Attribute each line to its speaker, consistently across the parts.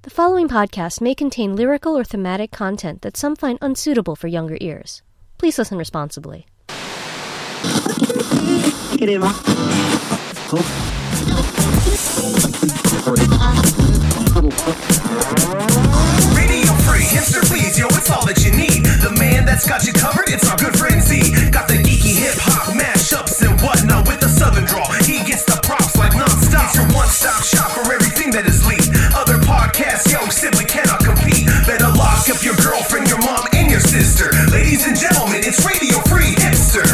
Speaker 1: The following podcast may contain lyrical or thematic content that some find unsuitable for younger ears. Please listen responsibly.
Speaker 2: Radio free, hipster please, yo, it's all that you need. The man that's got you covered, it's our good friend Z. Got the geeky hip-hop mashups and whatnot with a southern draw. He gets the props like non-stop. It's your one-stop shop for everything that is lead. Other podcasts, yo, simply cannot compete. Better lock up your girlfriend, your mom, and your sister. Ladies and gentlemen, it's Radio Free Hipster.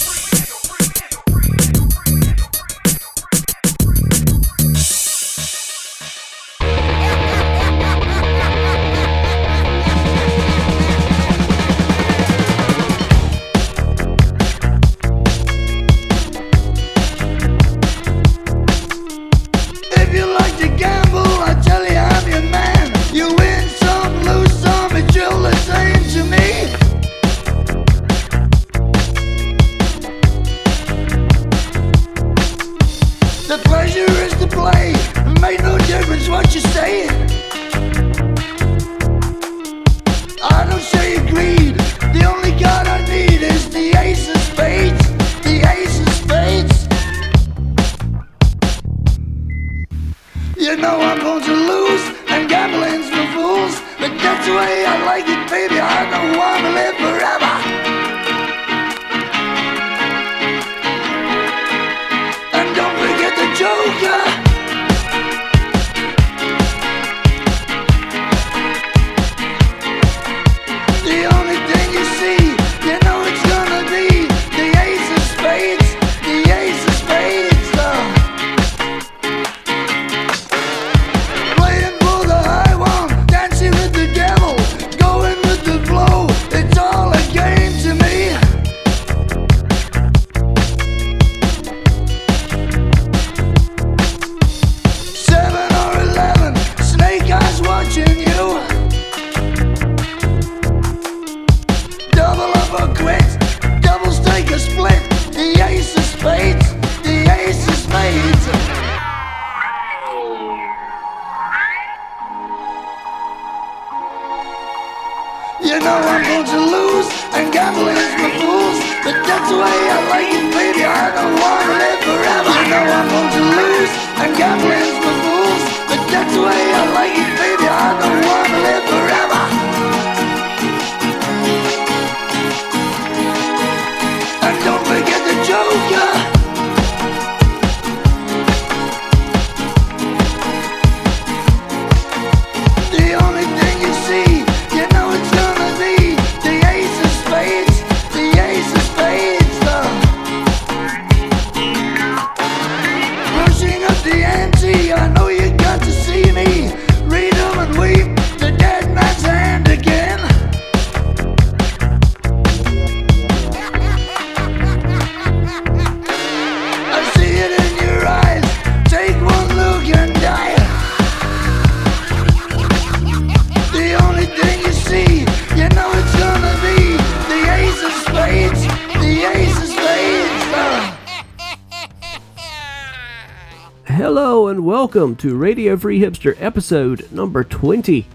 Speaker 3: Hello and welcome to Radio Free Hipster episode number 20.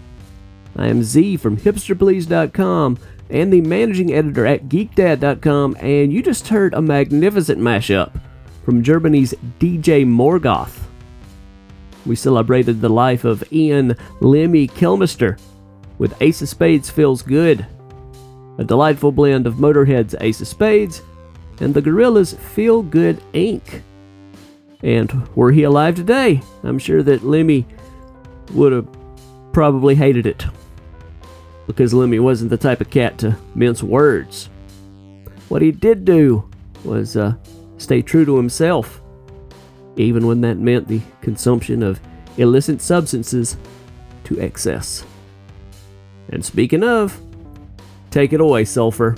Speaker 3: I am Z from hipsterplease.com and the managing editor at geekdad.com, and you just heard a magnificent mashup from Germany's DJ Morgoth. We celebrated the life of Ian Lemmy Kilmister with Ace of Spades Feels Good, a delightful blend of Motorhead's Ace of Spades and the Gorillaz' Feel Good Inc. And were he alive today, I'm sure that Lemmy would have probably hated it, because Lemmy wasn't the type of cat to mince words. What he did do was stay true to himself, even when that meant the consumption of illicit substances to excess. And speaking of, take it away, Sulfur.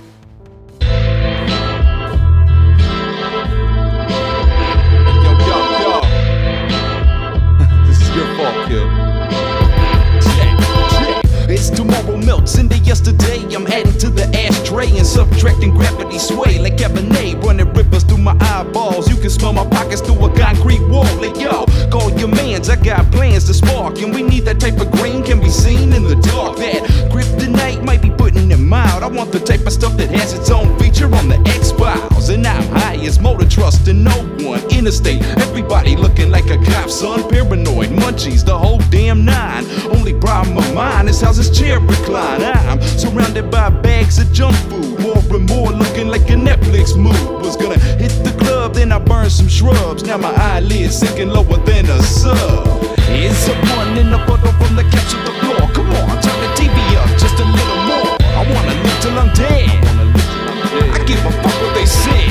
Speaker 4: Into yesterday, I'm adding to the ashtray and subtracting gravity sway like Cabernet, running rivers through my eyeballs. You can smell my pockets through a concrete wall. Like yo, call your mans, I got plans to spark, and we need that type of green. Can estate. Everybody looking like a cop, son. Paranoid, munchies, the whole damn nine. Only problem of mine is how's this chair recline. I'm surrounded by bags of junk food. More and more looking like a Netflix movie. Was gonna hit the club, then I burned some shrubs. Now my eyelids sinking lower than a sub. It's a one in the bottle from the couch to the floor. Come on, turn the TV up just a little more. I wanna live till I'm dead. I give a fuck what they say.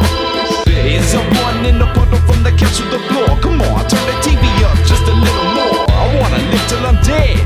Speaker 4: It's a one in the bottle from the couch to the floor. Come on, turn the TV up just a little more. I wanna live till I'm dead.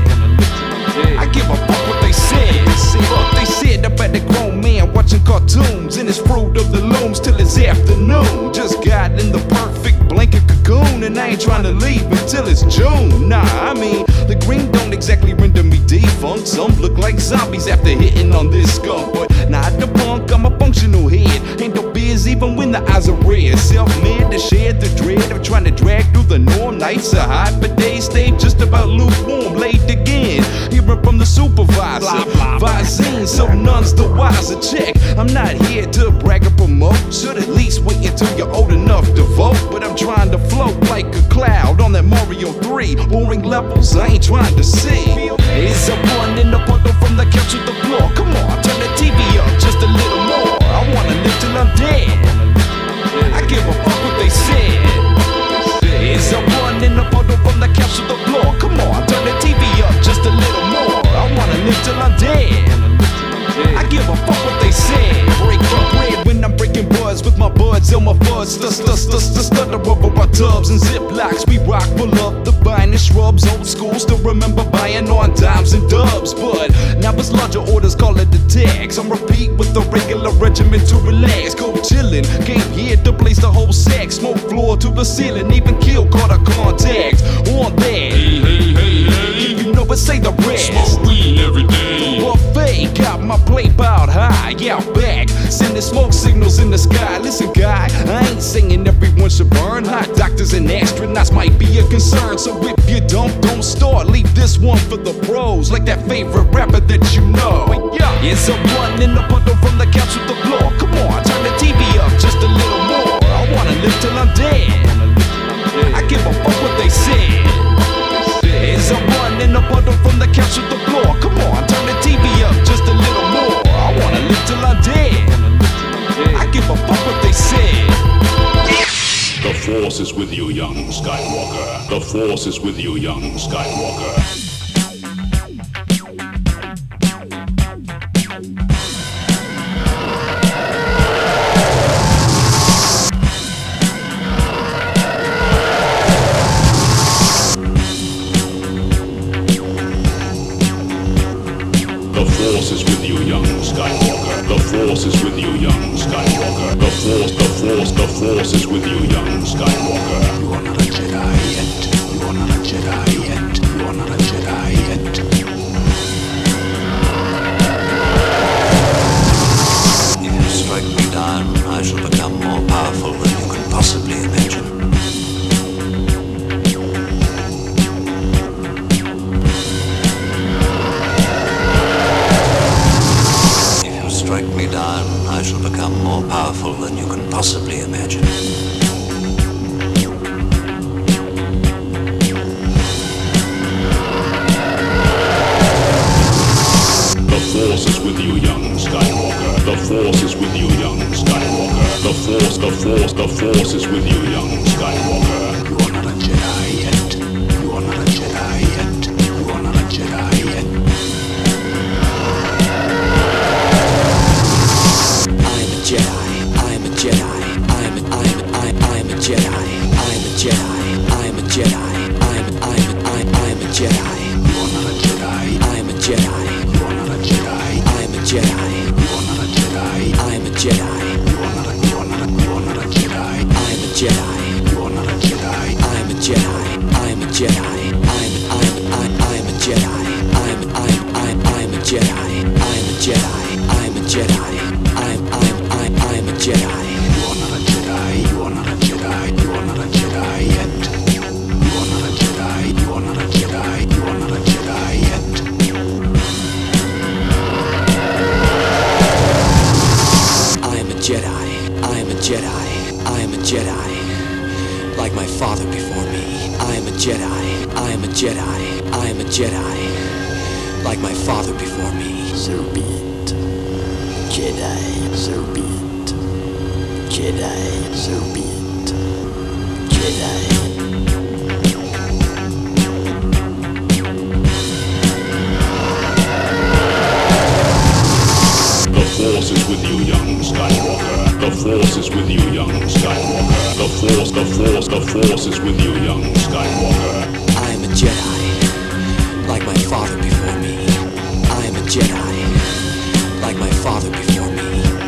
Speaker 4: I give a fuck what they said. Fuck they said about the grown man watching cartoons in his fruit of the looms till it's afternoon. Just got in the perfect blanket cocoon and I ain't trying to leave until it's June. Nah, I mean the green don't exactly render me defunct. Some look like zombies after hitting on this skunk, but not the punk. I'm a functional head. Ain't no biz even when the eyes are red. Self-made to shed the dread of trying to drag through the norm. Nights are hot, but days stay just about lukewarm. Late again, hearing from the supervisor. Visine, so none's the wiser. Check, I'm not here to brag or promote. Should at least wait until you're old enough to vote. But I'm trying to float like a cloud on that Mario 3. Boring levels I ain't trying to see. It's a one in the bundle from the couch to the floor. Come on, turn the TV up just a little more. I wanna live till I'm dead. I give a fuck what they said. It's a one in the bundle from the couch to the floor. Come on, turn the TV up just a little more. I wanna live till I'm dead. I give a fuck what they said. Break my bread when I'm breaking buds with my buds on my fuzz. Stutter over our tubs and ziplocs. We rock full of the buying and shrubs. Old school, still remember buying on dimes and dubs. But now it's larger orders, call it the tags. I'm repeat with the regular regimen to relax. Go chillin', came here to place the whole sack. Smoke floor to the ceiling, even kill caught a contact on that.
Speaker 5: Hey, hey, hey, hey.
Speaker 4: You know it, say the rest.
Speaker 5: Smoke weed every day.
Speaker 4: Buffet, got my plate bowed high, yeah, I'm back. Sending smoke signals in the sky. Listen, guy, I ain't saying everyone should burn. Hot doctors and astronauts might be a concern. So if you don't start, leave this one for the pros. Like that favorite rapper that you know. It's a one in the bundle from the couch to the floor. Come on, turn the TV up just a little more. I wanna live till I'm dead. I give a fuck what they said. It's a one in the bundle from the couch to the floor. Come on, turn the TV up just a little more. I wanna live till I'm dead. I give a fuck what they said.
Speaker 5: The Force is with you, young Skywalker. The Force is with you, young Skywalker. The Force is with you, young Skywalker. The Force is with you, young Skywalker. The Force is with you, young Skywalker.
Speaker 6: You are not a Jedi yet. You are not a Jedi yet. You are not a Jedi yet. If you strike me down, I shall become more powerful than you can possibly imagine. Strike me down, I shall become more powerful than you can possibly imagine.
Speaker 5: The Force is with you, young Skywalker. The Force is with you, young Skywalker. The Force is with you, young Skywalker.
Speaker 6: You are not a Jedi yet. You are not a Jedi yet. You are not a Jedi yet. Jedi, I am a Jedi, I am a Jedi, I am a Jedi, I am a Jedi, I am a Jedi. You are not a Jedi, I am a Jedi. You are not a Jedi, I am a Jedi. You are not a Jedi, I am a Jedi. You are not a Jedi, I am a Jedi. You are not a Jedi, I am a Jedi. I am a Jedi, I am a Jedi. I am a Jedi, I am a Jedi. I am a Jedi. I am a Jedi. You are not a Jedi. You are not a Jedi. You are not a Jedi yet. You are not a Jedi. You are not a Jedi. You are not a Jedi yet. I am a I am a Jedi, like my father before me. So be it. Jedi, so be it. Jedi, so be it. Jedi.
Speaker 5: The Force is with you, young Skywalker. The Force is with you, young Skywalker. The Force is with you, young Skywalker.
Speaker 6: I am a Jedi, like my father before me. I am a Jedi, like my father before me.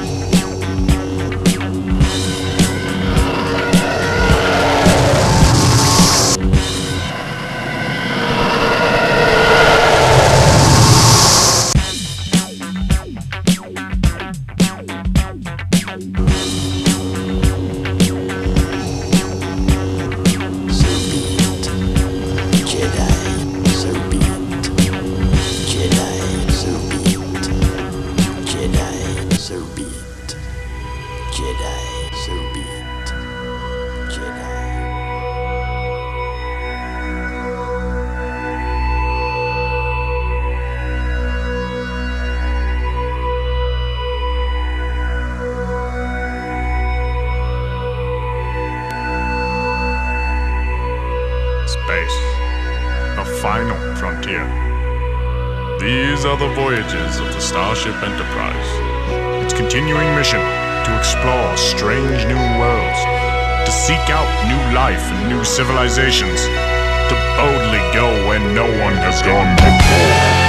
Speaker 7: Space, a final frontier. These are the voyages of the Starship Enterprise. Its continuing mission to explore strange new worlds, to seek out new life and new civilizations, to boldly go where no one has gone before.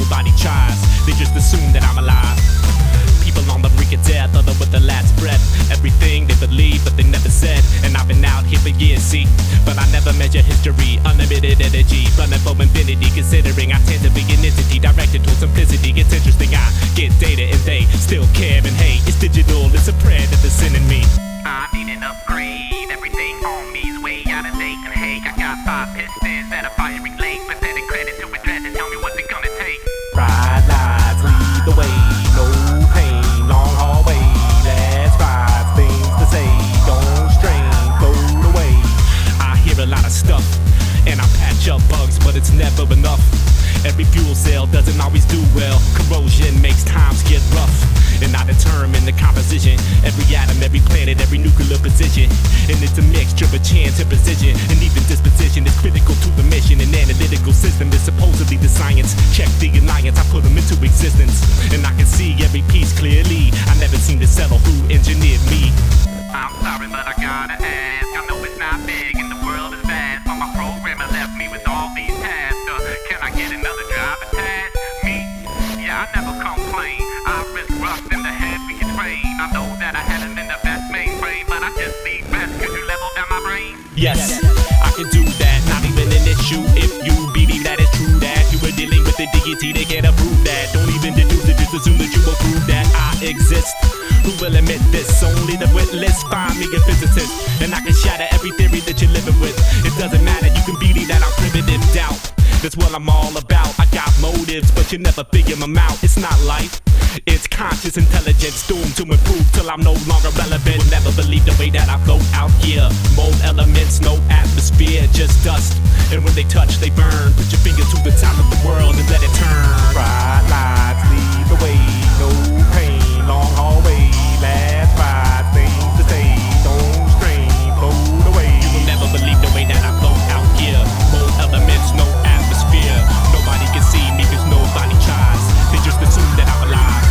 Speaker 8: nobody tries. They just assume that I'm alive. People on the brink of death, other with the last breath. Everything they believe, but they never said. And I've been out here for years, see. But I never measure history, unlimited energy, running for infinity. Considering I tend to be an entity directed towards simplicity. It's interesting, I get data and they still care. And hey, it's digital, it's a prayer that they're sending me. I need an upgrade, everything on me's way out of date. And hey, I got 5 pistons that are firing late. Pathetic credit to address and tell me what's it gonna take. Bright lights lead the way, no pain, long hallway. That's right, things to say, don't strain, float away. I hear a lot of stuff, and I patch up bugs, but it's never enough. Every fuel cell doesn't always do well. Corrosion makes times get rough. And I determine the composition. Every atom, every planet, every nuclear position. And it's a mixture of chance and precision. And even disposition is critical to the mission. An analytical system is supposedly the science. Check the alliance, I put them into existence. And I can see every piece clearly. I never seem to settle who engineered me. I'm sorry, but I gotta ask. I know it's not big and the world is vast, but my programmer left me with all these tasks. Can I get another driver task? Me? Yeah, I never complain. I risk rust in the head we can train. I know that I had it in the best mainframe, but I just need rest. Could you level down my brain? Yes, I can do that. Not even an issue if you believe that it's true that you were dealing with the deity. They can't approve that. Don't even deduce it, just assume that you will prove that I exist. Who will admit this? Only the witless. Find me a physicist, and I can shatter every theory that you're living with. It doesn't matter, you can believe that I'm primitive. Doubt, that's what I'm all about. I got motives, but you never figure them out. It's not life, it's conscious intelligence, doomed to improve till I'm no longer relevant. Never believe the way that I float out here. Mold elements, no atmosphere, just dust. And when they touch, they burn. Put your finger to the top of the world and let it turn. Bright lights lead the way, no pain, long hallway. Last 5 things to say, don't strain, float away. You will never believe the way that I float out here. Mold elements, no atmosphere. Nobody can see me cause nobody tries. They just assume that I'm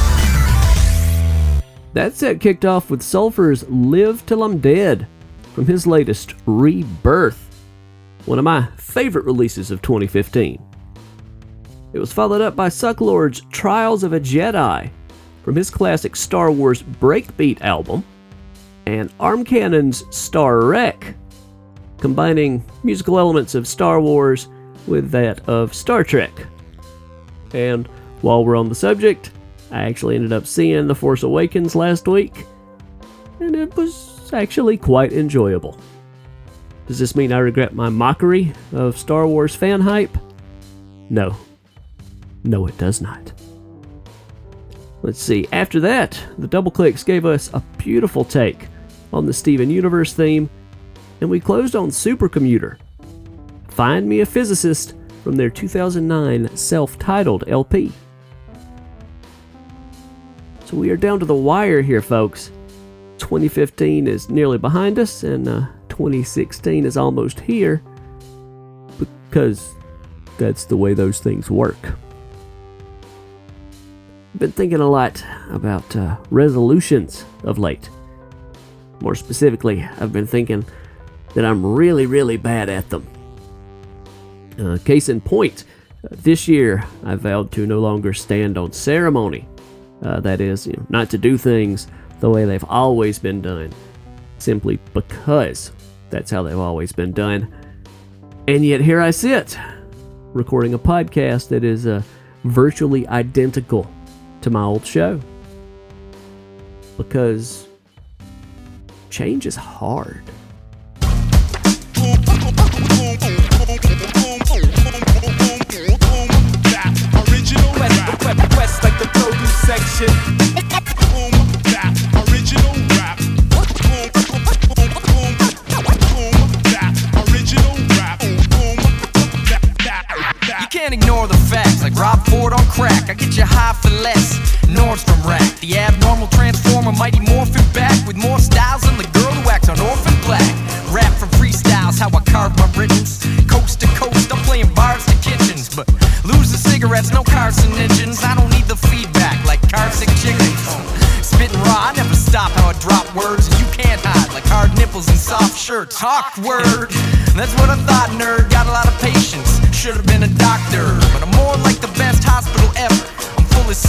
Speaker 8: alive.
Speaker 3: That set kicked off with Sulphur's Live Till I'm Dead from his latest Rebirth, one of my favorite releases of 2015. It was followed up by Sucklord's Trials of a Jedi from his classic Star Wars Breakbeat album, and Arm Cannon's Star Wreck, combining musical elements of Star Wars with that of Star Trek. And while we're on the subject, I actually ended up seeing The Force Awakens last week, and it was actually quite enjoyable. Does this mean I regret my mockery of Star Wars fan hype? No. No, it does not. Let's see, after that, the Double Clicks gave us a beautiful take on the Steven Universe theme, and we closed on Supercommuter, Find Me a Physicist, from their 2009 self-titled LP. So we are down to the wire here, folks. 2015 is nearly behind us, and 2016 is almost here, because that's the way those things work. Been thinking a lot about resolutions of late. More specifically, I've been thinking that I'm really, really bad at them. Case in point, this year I vowed to no longer stand on ceremony. That is, not to do things the way they've always been done, simply because that's how they've always been done. And yet here I sit, recording a podcast that is virtually identical to my old show, because change is hard.
Speaker 9: Quest like the produce section. Original rap. Original rap. You can't ignore the facts like Rob Ford on crack. I get you high for less. Nordstrom rack. The abnormal transformer, Mighty Morphin back with more styles than the girl who acts on Orphan Black. Rap from freestyles, how I carve my riddles. Coast to coast, I'm playing bars to kitchens, but lose the cigarettes, no carcinogens. I don't need the feedback like carsick chickens. Spitting raw, I never stop how I drop words. You can't hide like hard nipples and soft shirts. Awkward. That's what I thought, nerd. Got a lot of patience. Should have been a doctor, but I'm more like the best hospital ever.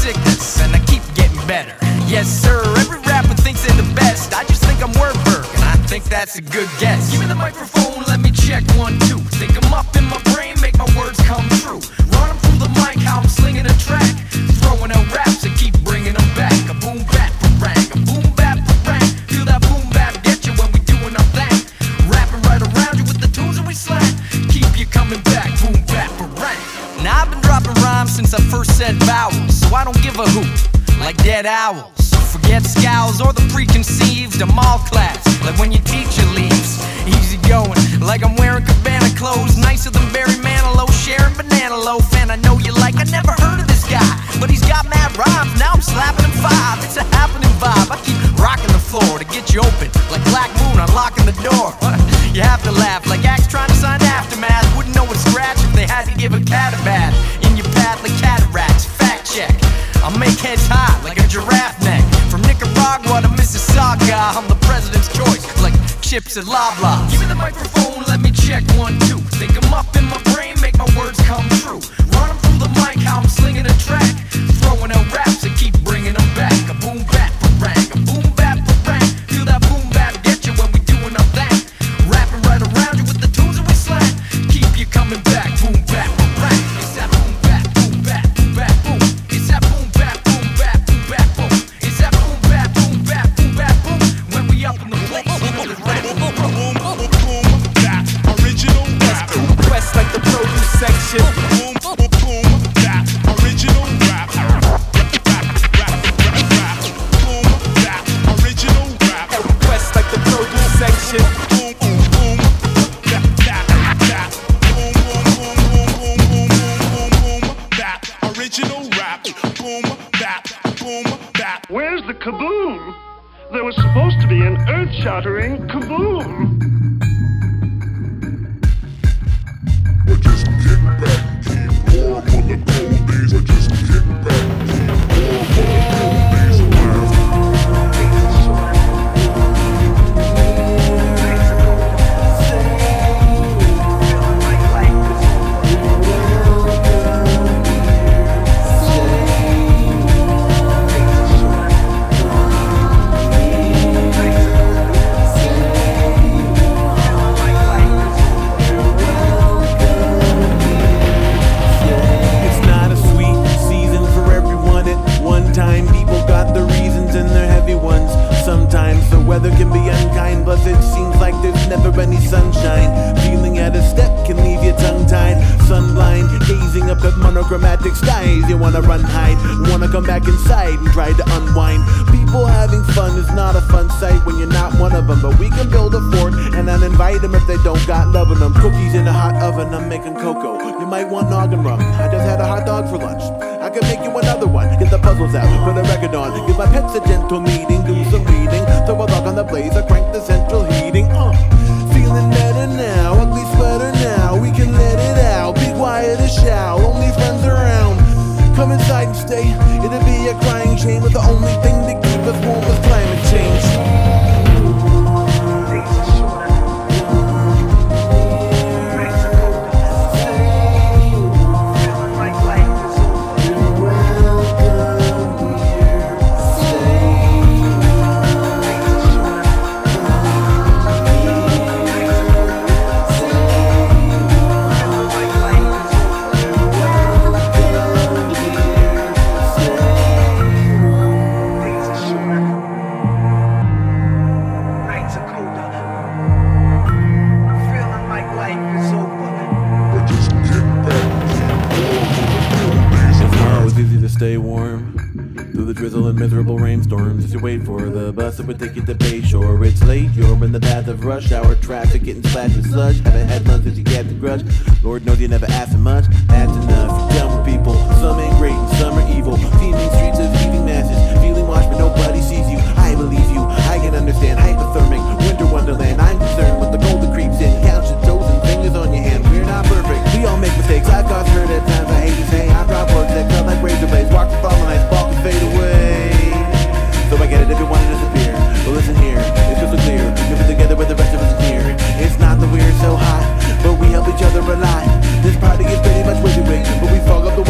Speaker 9: sickness, and I keep getting better. Yes, sir, every rapper thinks they're the best. I just think I'm Wordberg, and I think that's a good guess. Give me the microphone, let me check 1, 2. Think I'm up in my brain, make my words come true. Run 'em through the mic, how I'm slinging a track. Throwing out raps and keep bringing them back. A boom bap parang, a boom bap parang. Feel that boom bap get you when we doing our thing. Rapping right around you with the tunes that we slang. Keep you coming back, boom bap parang. Now I've been dropping rhymes since I first said vowels, so I don't give a hoot, like dead owls. Forget scowls or the preconceived, I'm all class, like when your teacher leaves. Easy going, like I'm wearing Cabana clothes. Nicer than Barry Manilow, sharing banana loaf. And I know you like, I never heard of this guy, but he's got mad rhymes, now I'm slapping him 5. It's a happening vibe, I keep rocking the floor to get you open, like Black Moon unlocking the door. You have to laugh, like Axe trying to sign Aftermath. Wouldn't know a scratch if they had to give a cat a bath. In your path like cataracts, fact check. I'll make heads high like a giraffe neck. From Nicaragua to Mississauga, I'm the president's choice, like chips at Loblaws. Give me the microphone, let me check 1, 2. Think I'm up in my brain, make my words come true. Run 'em through the mic, how I'm slinging a track. Throwing out raps and keep bringing them back. A boom bap parang, a boom bap parang. Feel that boom bap get you when we doing our thing. Rapping right around you with the tunes that we slang. Keep you coming back, boom bap parang. It's that boom bap, boom bap, boom bap, boom. It's that boom bap, boom bap, boom bap, boom. It's that boom bap, boom bap, boom bap, boom. When we up in the place, you know the rap.
Speaker 4: Original rap.
Speaker 9: Quest like the produce section.
Speaker 4: Boom, boom, boom, that original rap. Boom, that original rap.
Speaker 9: Quest like the produce section.
Speaker 4: Boom, boom, boom, that. Boom, boom, boom, boom, boom, boom, boom, boom, that original rap. Boom, that, boom, that.
Speaker 10: Where's the kaboom? There was supposed to be an earth-shattering kaboom.
Speaker 5: I just kick back, keep warm on the cold days. I just kick back, keep warm on the cold days and laugh.
Speaker 11: Weather can be unkind, but it seems like there's never any sunshine. Feeling out of step can leave you tongue-tied, sunblind, gazing up at monochromatic skies. You wanna run, hide, wanna come back inside and try to unwind. People having fun is not a fun sight when you're not one of them, but we can build a fort and uninvite them if they don't got love in them. Cookies in a hot oven, I'm making cocoa. You might want noggin rum. I just had a hot dog for lunch. I can make you another one. Get the puzzles out, put a record on. Give my pets a gentle meeting, do some reading. Throw a log on the blazer, crank the central heating. Feeling better now, ugly sweater now. We can let it out, be quiet as shout. Only friends around. Come inside and stay. It'll be a crying shame, but the only thing that keep us warm is climate change. Stay warm through the drizzle and miserable rainstorms as you wait for the bus that would take you to Bayshore. It's late, you're in the path of rush hour traffic, getting splashed with slush. Haven't had lunch since you got the grudge. Lord knows you never asked for much. That's enough. You're done with people. Some ain't great and some are evil. Teeming streets of heaving masses, feeling washed but nobody sees you. I believe you. I can understand hypothermic winter wonderland. I'm concerned with the cold that creeps in. Count your toes and fingers on your hand. We're not perfect. We all make mistakes. I've caused hurt at times. I hate to say I drop words that cut like razor blades. Walk the fall lines, balk and fade away. So I get it if you want to disappear. Well, listen here, it's crystal clear. Live it together with the rest of us here. It's not that we're so hot, but we help each other a lot. This party is pretty much WYSIWYG, but we fog up the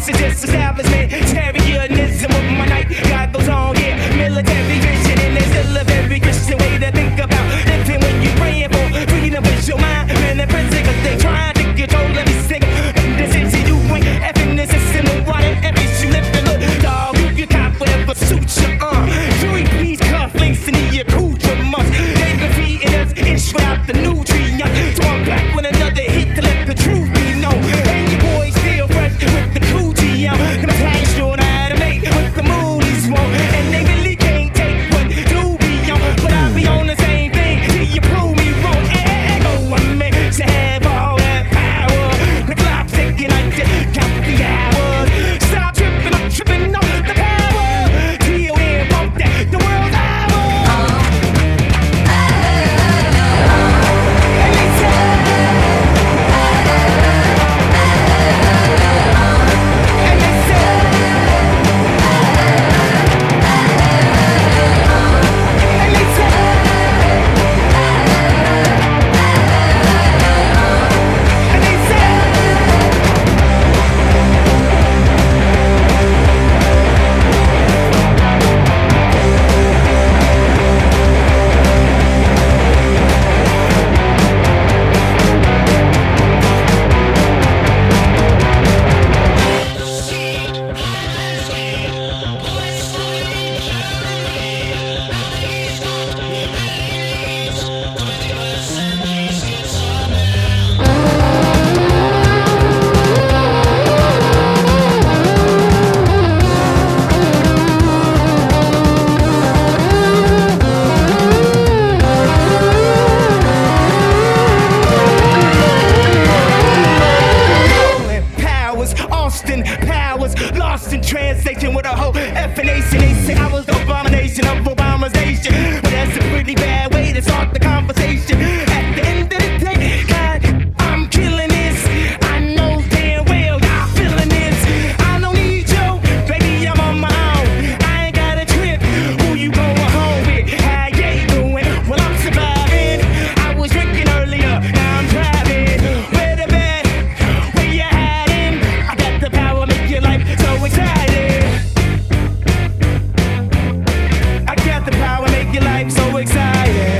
Speaker 12: This is just establishment. Terrorism with my night. God goes on, yeah. Military vision, and there's still a very Christian way to think about living when you're praying for freedom with your mind. Man, in prison, cause they trying to control every single decision you ain't effing the system. And water every you live and look, dog. You can cop whatever suits you, Three piece cufflinks and the accoutrements. They've been feeding us ish without the nutrients. So I'm back with another hit to let the truth be known. And your boys still fresh with the coochie on. Gonna pass you on how to make with the movies won't. And they really can't take what do be on. But I'll be on the same thing till you prove me wrong. Ego, I'm meant to have all that power. The clock's ticking, I just count the hours. Stop tripping, I'm tripping off the power. T.O.N. won't that the world's Austin Powers, lost in translation with a whole F-nation. They say I was the abomination of Obama's nation. But that's a pretty bad way to start the conversation. At the end of the day, God, I'm killing this. I know damn well y'all feeling this. I don't need you, baby, I'm on my own. I ain't got a trip, who you going home with? How you doing? Well, I'm surviving. I was drinking earlier, now I'm driving. Where the bed? Where you hiding? I got the power, make your life so exciting. I got the power, make your life so exciting.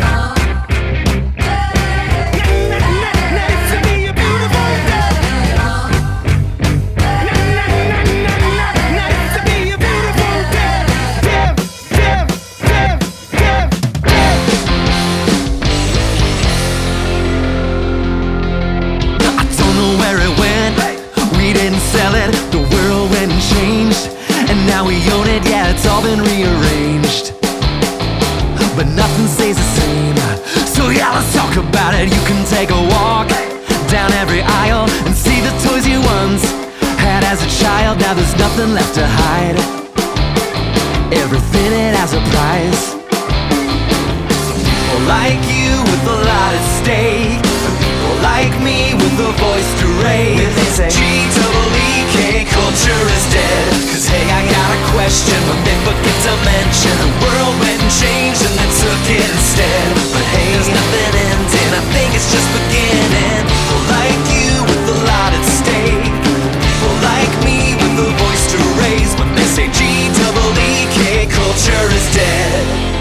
Speaker 13: Sell it, the world went and changed, and now we own it, yeah, it's all been rearranged. But nothing stays the same, so yeah, let's talk about it. You can take a walk down every aisle and see the toys you once had as a child. Now there's nothing left to hide, everything it has a price. Some people like you with a lot at stake, people like me with a voice to raise. They say G-double-E-K, culture is dead. Cause hey, I got a question, but they forget to mention the world went and changed and they took it instead. But hey, there's nothing ending, I think it's just beginning. People like you with a lot at stake, people like me with a voice to raise. When they say G-double-E-K, culture is dead.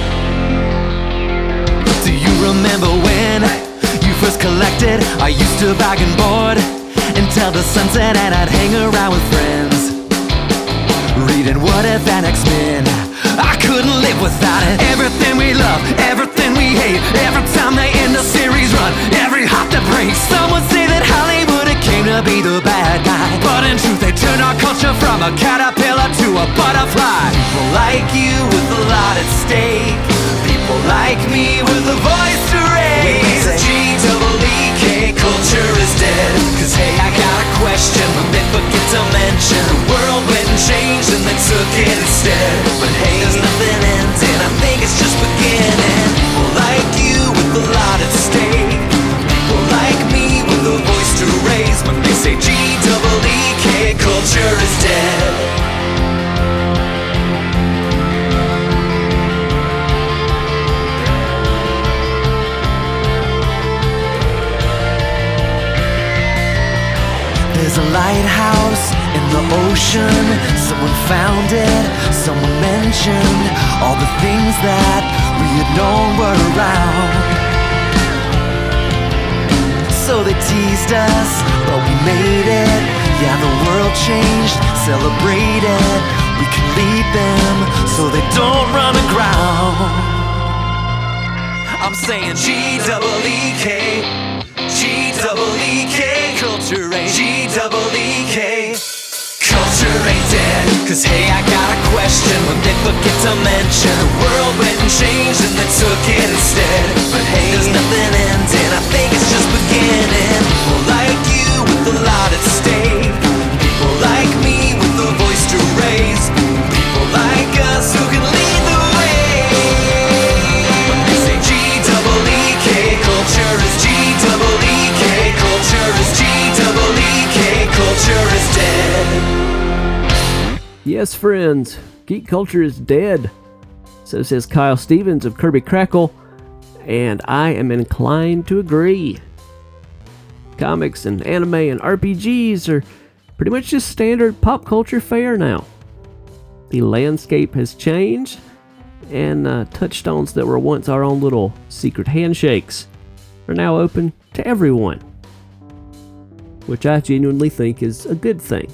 Speaker 13: Do you remember when you first collected? I used to bag and board until the sunset, and I'd hang around with friends reading What If and X-Men. I couldn't live without it. Everything we love, everything we hate, every time they end a series run, every heart that breaks. Some would say that Hollywood it came to be the bad guy, but in truth they turned our culture from a caterpillar to a butterfly. People like you with a lot at stake, people like me with a voice to raise. G-double-E-K, culture is dead. Cause hey, I got a question, but they forget to mention the world went and changed and they took it instead. But hey, there's nothing ending, I think it's just beginning. People like you with a lot at stake, people like me with a voice to raise. When they say G-double-E-K, culture is dead. There's a lighthouse in the ocean. Someone found it, someone mentioned all the things that we had known were around. So they teased us, but we made it. Yeah, the world changed, celebrate it. We can lead them so they don't run aground. I'm saying G-double-E-K, G-double-E-K, culture ain't G-double-E-K. Culture ain't dead, cause hey, I got a question. When they forget to mention the world went and changed and they took it instead. But hey, there's nothing ending, I think it's just beginning. People like you with a lot at stake, people like me with a voice to raise, people like us who can lead the way. When they say G-double-E-K, culture is G-double-E-K, culture is G-double-E-K, culture is dead.
Speaker 3: Yes, friends, geek culture is dead. So says Kyle Stevens of Kirby Crackle, and I am inclined to agree. Comics and anime and RPGs are pretty much just standard pop culture fare now. The landscape has changed, and touchstones that were once our own little secret handshakes are now open to everyone, which I genuinely think is a good thing.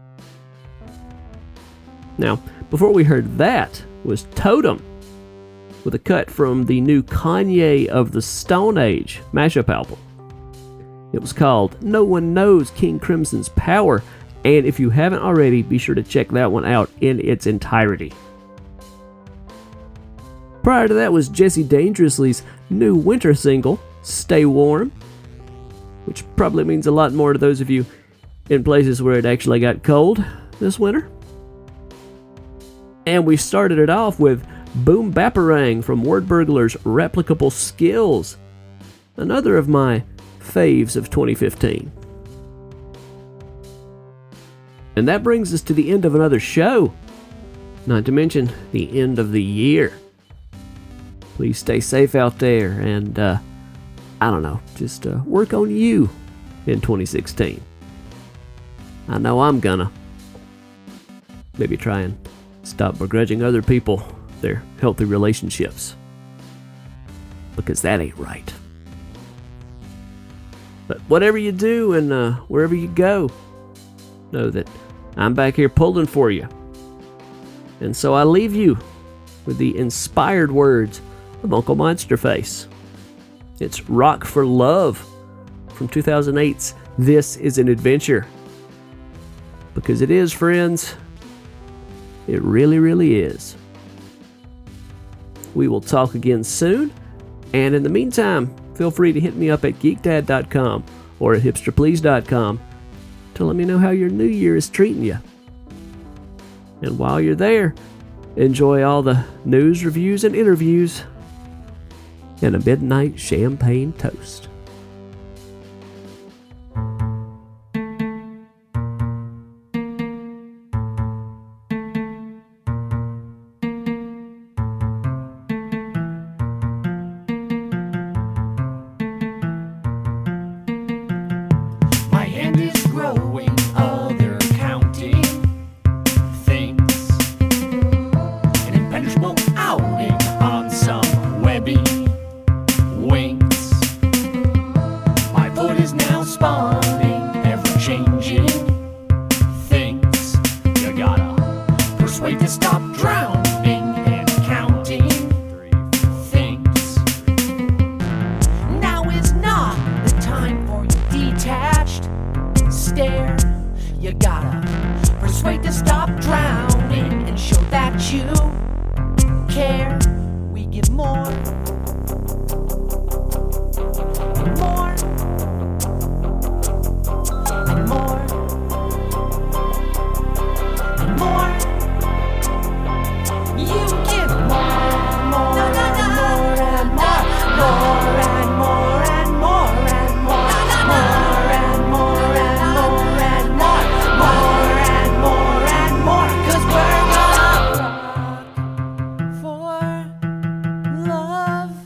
Speaker 3: Now, before we heard that was Totem, with a cut from the new Kanye of the Stone Age mashup album. It was called No One Knows King Crimson's Power, and if you haven't already, be sure to check that one out in its entirety. Prior to that was Jesse Dangerously's new winter single, Stay Warm, which probably means a lot more to those of you in places where it actually got cold this winter. And we started it off with Boom Bapparang from Word Burglar's Replicable Skills, another of my faves of 2015. And that brings us to the end of another show, not to mention the end of the year. Please stay safe out there and, I don't know, just work on you in 2016. I know I'm gonna. Maybe try and stop begrudging other people their healthy relationships, because that ain't right. But whatever you do and wherever you go, know that I'm back here pulling for you. And so I leave you with the inspired words of Uncle Monsterface. It's Rock for Love from 2008's This Is an Adventure. Because it is, friends. It really, really is. We will talk again soon, and in the meantime, feel free to hit me up at geekdad.com or at hipsterplease.com to let me know how your new year is treating you. And while you're there, enjoy all the news, reviews, and interviews and a midnight champagne toast.
Speaker 14: Love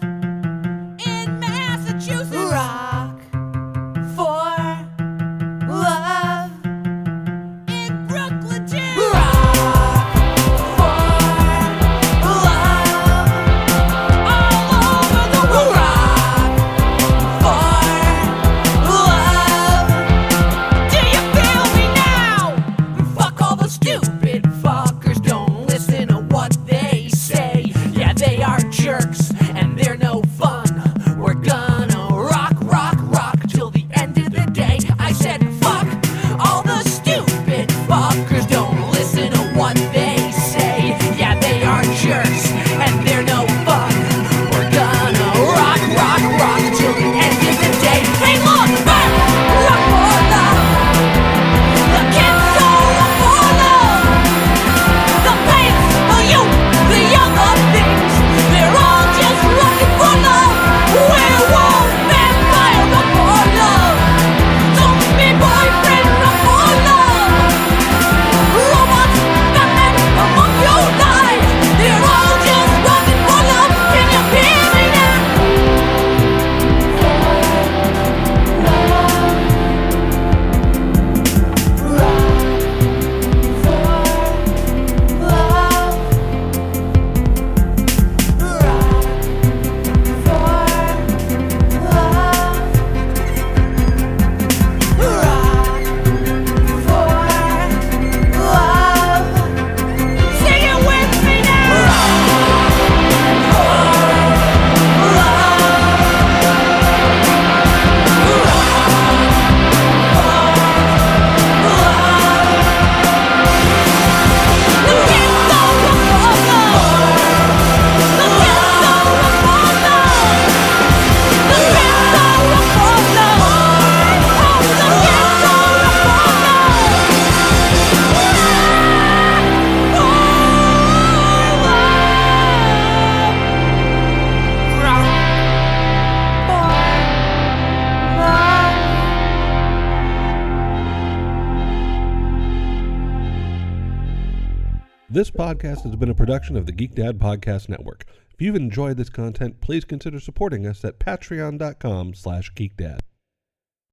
Speaker 14: This podcast has been a production of the Geek Dad Podcast Network. If you've enjoyed this content, please consider supporting us at patreon.com/geekdad.